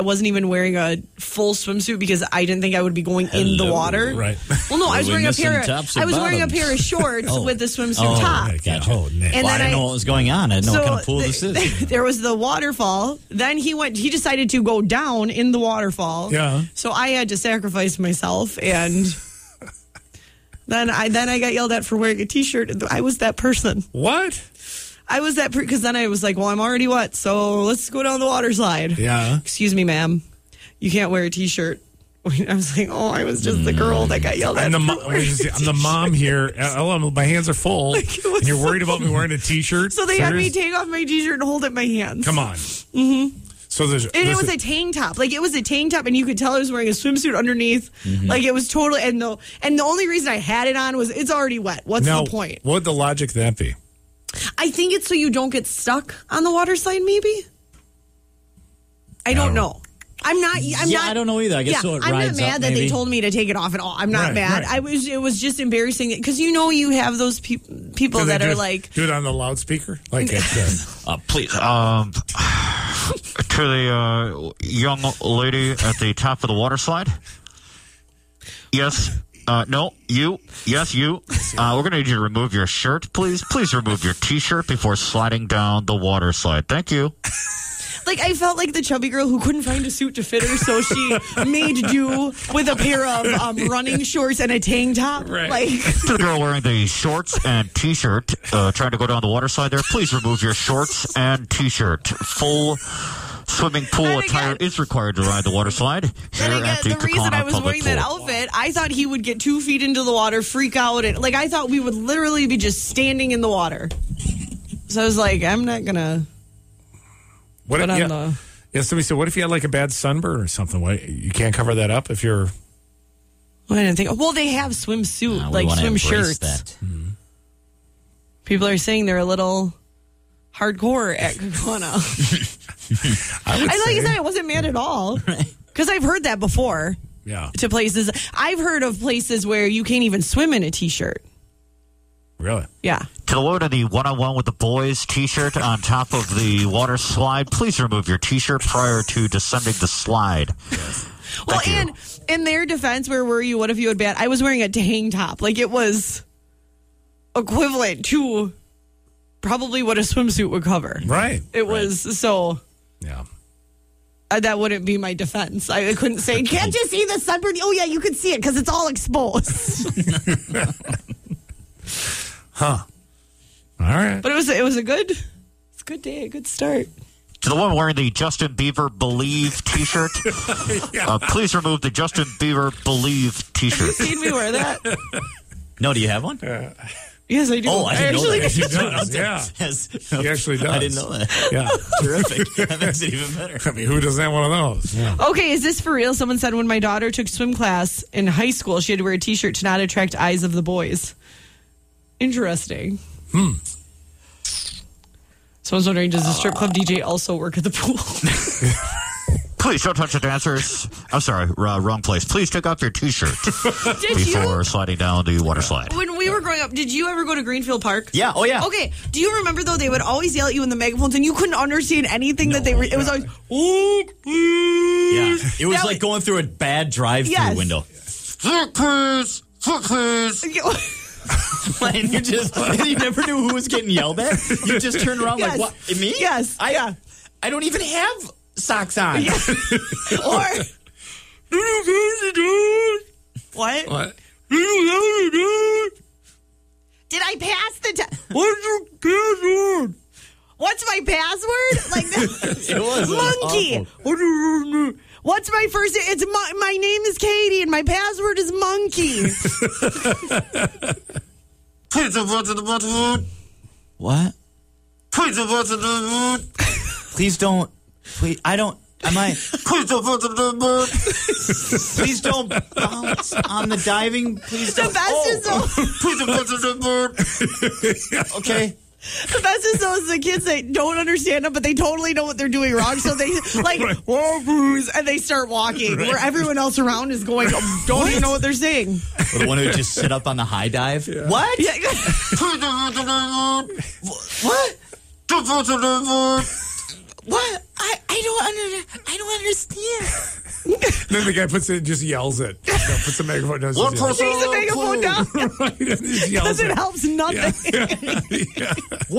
I wasn't even wearing a full swimsuit because I didn't think I would be going in the water. Right. Well, no, I was wearing a pair of shorts Oh. with the swimsuit top. Gotcha. Oh, Nick. And Well, I then didn't know what was going on. I didn't know what kind of pool this is. There was the waterfall. Then he decided to go down in the waterfall. Yeah. So I had to sacrifice myself, and then I got yelled at for wearing a t-shirt. I was that person. What? I was that because then I was like, well, I'm already wet, so let's go down the water slide. Yeah. Excuse me, ma'am. You can't wear a t-shirt. I was like, oh, I was just the girl that got yelled at. I'm the mom here. My hands are full. And you're worried about me wearing a t-shirt? So they had me take off my t-shirt and hold it in my hands. Come on. Mm-hmm. So it was a tank top. Like, it was a tank top, and you could tell I was wearing a swimsuit underneath. Mm-hmm. Like, it was totally... And the only reason I had it on was it's already wet. What's the point? What would the logic of that be? I think it's so you don't get stuck on the water slide, maybe? I don't know. I'm not. I don't know either. I guess so. It I'm rides not mad up, that maybe. they told me to take it off at all. I'm not mad. Right. It was just embarrassing because you have those people that are like do it on the loudspeaker, like Please, to the young lady at the top of the water slide. Yes. No, you. Yes, you. We're going to need you to remove your shirt, please. Please remove your T-shirt before sliding down the water slide. Thank you. Like, I felt like the chubby girl who couldn't find a suit to fit her, so she made do with a pair of running shorts and a tank top. Right. Like, To the girl wearing the shorts and T-shirt trying to go down the water slide there, please remove your shorts and T-shirt. Full swimming pool attire is required to ride the water slide. Here and at again, the reason I was Public wearing that Pool. outfit, I thought he would get 2 feet into the water, freak out, and like I thought we would literally be just standing in the water. So I was like, I'm not gonna. What? Yeah, somebody said, what if you had like a bad sunburn or something? What, you can't cover that up if you're... I didn't think. Well, they have swimsuit, we like wanna swim embrace shirts. that. People are saying they're a little hardcore at Kona. Like you said, I wasn't mad at all because I've heard that before. Yeah. To places, I've heard of places where you can't even swim in a t-shirt. Really? Yeah. To the woman in the one-on-one with the boys T-shirt on top of the water slide, please remove your T-shirt prior to descending the slide. Well, Thank you. and in their defense, where were you? What if you had bad? I was wearing a tank top. Like, it was equivalent to probably what a swimsuit would cover. Right. It was so. Yeah. That wouldn't be my defense. I couldn't say, can't you see the sunburn? Oh, yeah, you can see it because it's all exposed. Huh. All right. But it was a good day, a good start. To the woman wearing the Justin Bieber Believe T-shirt, please remove the Justin Bieber Believe T-shirt. You seen me wear that? No, do you have one? Yes, I do. Oh, I didn't know that. He does, yeah. Yes. He actually does. I didn't know that. Yeah. Terrific. That makes it even better. I mean, who doesn't have one of those? Yeah. Okay, is this for real? Someone said when my daughter took swim class in high school, she had to wear a T-shirt to not attract eyes of the boys. Interesting. Someone's wondering, does the strip club DJ also work at the pool? Please don't touch the dancers. I'm sorry, wrong place. Please take off your T-shirt before sliding down the water slide. When we were growing up, did you ever go to Greenfield Park? Yeah. Oh, yeah. Okay. Do you remember, though, they would always yell at you in the megaphones and you couldn't understand anything that they were... It was always... Yeah. It was That like going through a bad drive-through Yes. window. Foot please. And you never knew who was getting yelled at. You just turned around Yes. like, what? Me? Yes. I don't even have socks on. Or... What? What? Did I pass the test? What's your password? What's my password? Like that. It was Monkey. awful. What's my first? It's my name is Katie and my password is Monkey. Please don't go to the button. What? Please don't go to the Please don't. Please, I don't. Am I? Please don't go to the Please don't bounce on the diving. Please The don't. best is though. Please don't go to the Okay. The best is those the kids that don't understand it, but they totally know what they're doing wrong. So they like and they start walking where everyone else around is going. Don't even know what they're saying. Or the one who just sit up on the high dive. Yeah. What? Yeah. What? What? I don't understand. Then the guy just yells it. Puts the megaphone down. What Takes the megaphone down. Right, and just yells Because it it. helps nothing. Yeah.